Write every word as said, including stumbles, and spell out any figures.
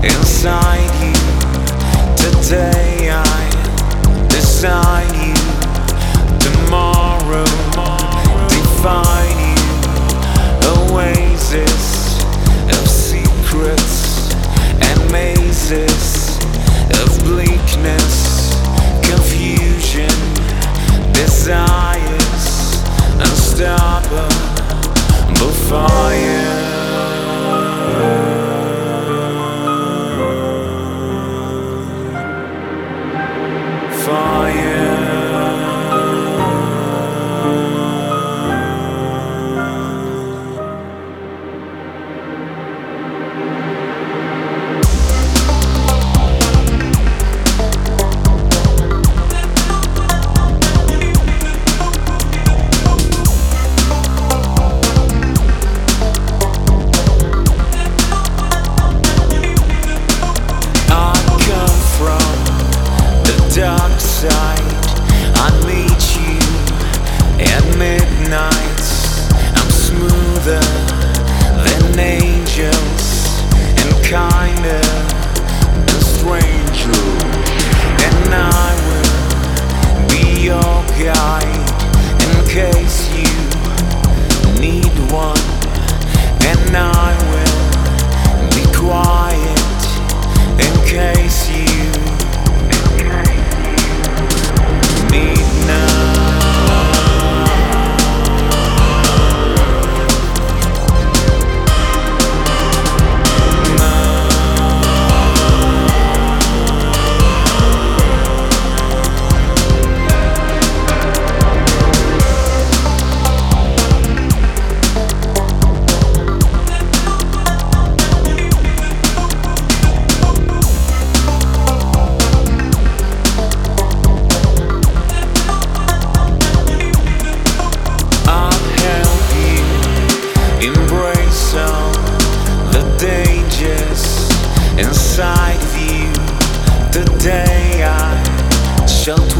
inside you. Today I design you, tomorrow define you. Oasis of secrets and mazes of bleakness, confusion, desires, unstoppable fire. Fire. Dark side, I meet you at midnight. I'm smoother than angels and kinder than strangers, and I will be your guide in case you need one, and I will be quiet in case you embrace all the dangers inside of you. Today I shall